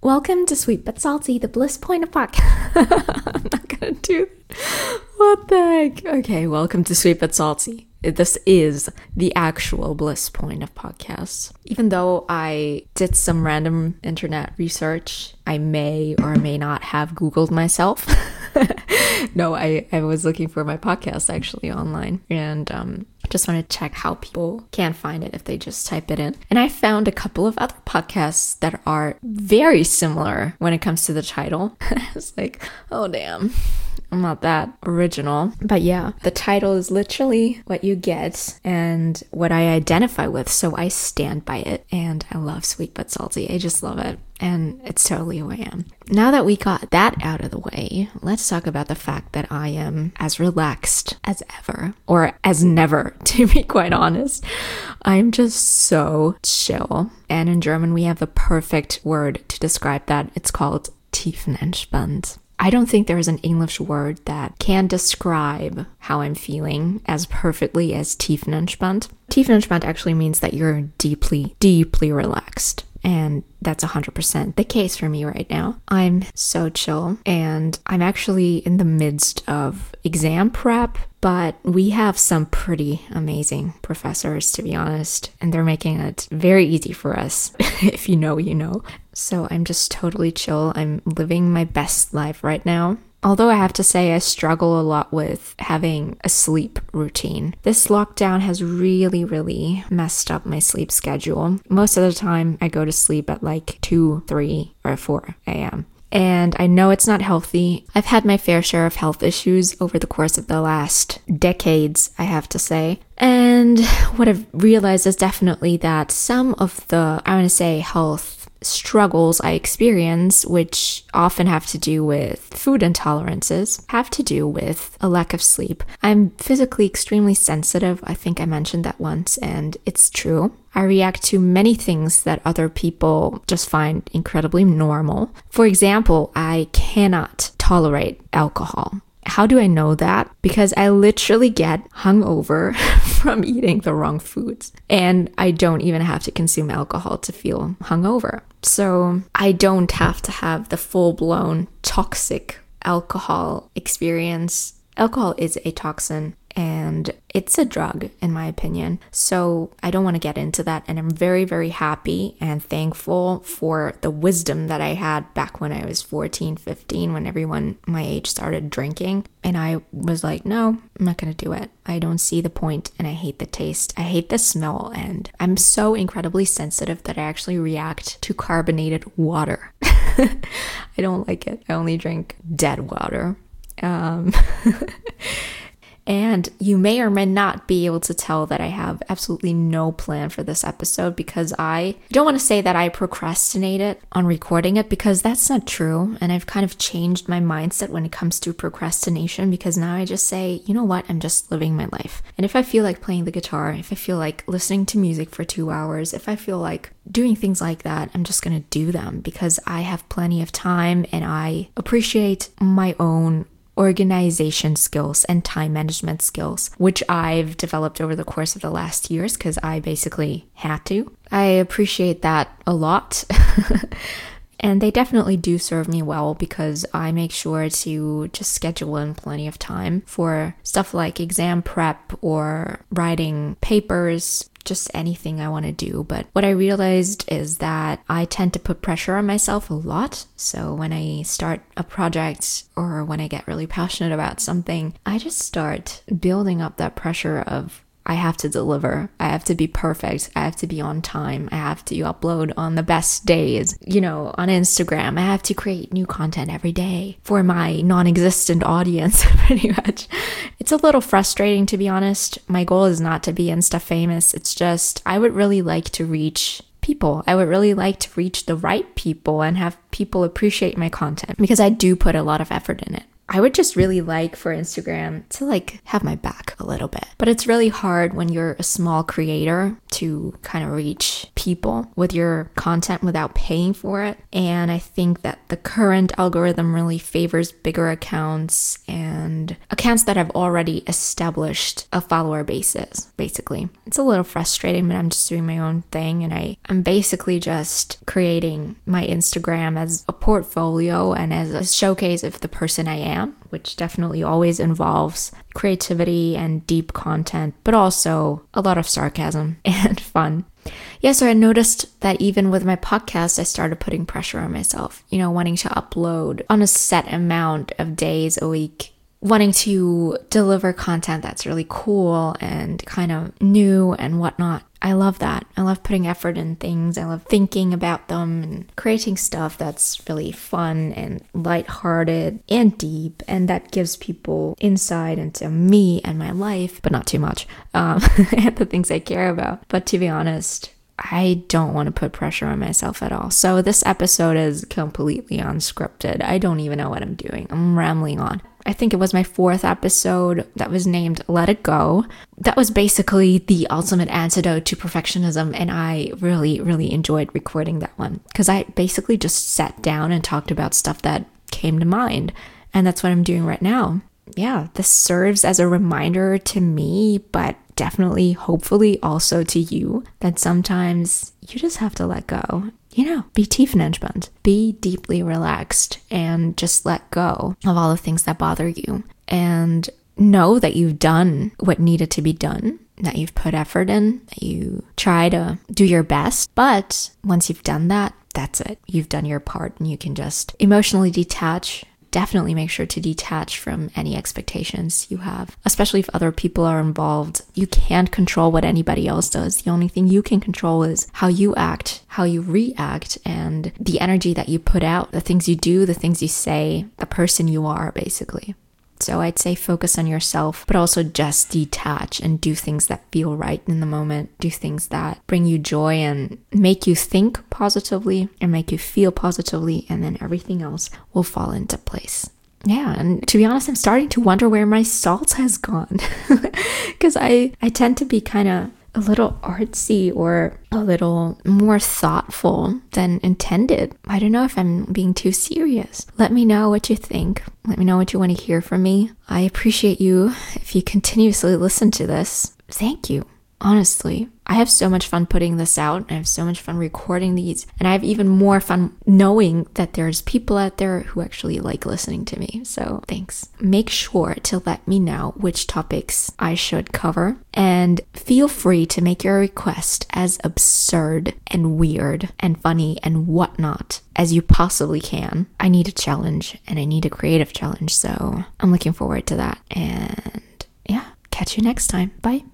Welcome to Sweet But Salty, the bliss point of podcast. I'm not gonna do that. What the heck? Okay, welcome to Sweet But Salty. This is the actual bliss point of podcasts. Even though I did some random internet research, I may or may not have Googled myself. No, I was looking for my podcast actually online, and just want to check how people can find it if they just type it in. And I found a couple of other podcasts that are very similar when it comes to the title. I was like, oh damn, I'm not that original. But yeah, the title is literally what you get and what I identify with, so I stand by it. And I love Sweet But Salty. I just love it. And it's totally who I am. Now that we got that out of the way, let's talk about the fact that I am as relaxed as ever, or as never, to be quite honest. I'm just so chill. And in German, we have the perfect word to describe that. It's called tiefenentspannt. I don't think there is an English word that can describe how I'm feeling as perfectly as tiefenentspannt. Tiefenentspannt actually means that you're deeply, deeply relaxed. And that's 100% the case for me right now. I'm so chill, and I'm actually in the midst of exam prep, but we have some pretty amazing professors, to be honest, and they're making it very easy for us. If you know, you know. So I'm just totally chill. I'm living my best life right now. Although I have to say I struggle a lot with having a sleep routine. This lockdown has really messed up my sleep schedule. Most of the time I go to sleep at like 2, 3, or 4 a.m. And I know it's not healthy. I've had my fair share of health issues over the course of the last decades, I have to say. And what I've realized is definitely that some of the, I want to say, health struggles I experience, which often have to do with food intolerances, have to do with a lack of sleep. I'm physically extremely sensitive. I think I mentioned that once, and it's true. I react to many things that other people just find incredibly normal. For example, I cannot tolerate alcohol. How do I know that? Because I literally get hungover from eating the wrong foods. And I don't even have to consume alcohol to feel hungover. So I don't have to have the full-blown toxic alcohol experience. Alcohol is a toxin, and it's a drug, in my opinion. So I don't want to get into that. And I'm very happy and thankful for the wisdom that I had back when I was 14, 15, when everyone my age started drinking. And I was like, no, I'm not going to do it. I don't see the point, and I hate the taste. I hate the smell, and I'm so incredibly sensitive that I actually react to carbonated water. I don't like it. I only drink dead water. And you may or may not be able to tell that I have absolutely no plan for this episode, because I don't want to say that I procrastinated on recording it, because that's not true. And I've kind of changed my mindset when it comes to procrastination, because now I just say, you know what, I'm just living my life. And if I feel like playing the guitar, if I feel like listening to music for 2 hours, if I feel like doing things like that, I'm just going to do them, because I have plenty of time and I appreciate my own organization skills and time management skills, which I've developed over the course of the last years because I basically had to. I appreciate that a lot. And they definitely do serve me well, because I make sure to just schedule in plenty of time for stuff like exam prep or writing papers, just anything I want to do. But what I realized is that I tend to put pressure on myself a lot. So when I start a project or when I get really passionate about something, I just start building up that pressure of, I have to deliver. I have to be perfect. I have to be on time. I have to upload on the best days, on Instagram. I have to create new content every day for my non-existent audience, pretty much. It's a little frustrating, to be honest. My goal is not to be Insta famous. It's just, I would really like to reach people. I would really like to reach the right people and have people appreciate my content, because I do put a lot of effort in it. I would just really like for Instagram to like have my back a little bit. But it's really hard when you're a small creator to kind of reach people with your content without paying for it. And I think that the current algorithm really favors bigger accounts and accounts that have already established a follower basis, basically. It's a little frustrating, but I'm just doing my own thing. And I'm basically just creating my Instagram as a portfolio and as a showcase of the person I am, which definitely always involves creativity and deep content, but also a lot of sarcasm and fun. Yeah, so I noticed that even with my podcast, I started putting pressure on myself, wanting to upload on a set amount of days a week, wanting to deliver content that's really cool and kind of new and whatnot. I love that. I love putting effort in things. I love thinking about them and creating stuff that's really fun and lighthearted and deep, and that gives people insight into me and my life, but not too much, and the things I care about. But to be honest, I don't want to put pressure on myself at all. So this episode is completely unscripted. I don't even know what I'm doing. I'm rambling on. I think it was my 4th episode that was named Let It Go. That was basically the ultimate antidote to perfectionism, and I really, really enjoyed recording that one because I basically just sat down and talked about stuff that came to mind, and that's what I'm doing right now. Yeah, this serves as a reminder to me, but definitely, hopefully also to you, that sometimes you just have to let go. Be tiefenentspannt. Be deeply relaxed and just let go of all the things that bother you. And know that you've done what needed to be done, that you've put effort in, that you try to do your best. But once you've done that, that's it. You've done your part and you can just emotionally detach. Definitely make sure to detach from any expectations you have, especially if other people are involved. You can't control what anybody else does. The only thing you can control is how you act, how you react, and the energy that you put out, the things you do, the things you say, the person you are, basically. So I'd say focus on yourself, but also just detach and do things that feel right in the moment. Do things that bring you joy and make you think positively and make you feel positively, and then everything else will fall into place. Yeah, and to be honest, I'm starting to wonder where my salt has gone because I tend to be kind of a little artsy or a little more thoughtful than intended. I don't know if I'm being too serious. Let me know what you think. Let me know what you want to hear from me. I appreciate you if you continuously listen to this. Thank you. Honestly, I have so much fun putting this out. I have so much fun recording these. And I have even more fun knowing that there's people out there who actually like listening to me. So thanks. Make sure to let me know which topics I should cover. And feel free to make your request as absurd and weird and funny and whatnot as you possibly can. I need a challenge and I need a creative challenge. So I'm looking forward to that. And yeah, catch you next time. Bye.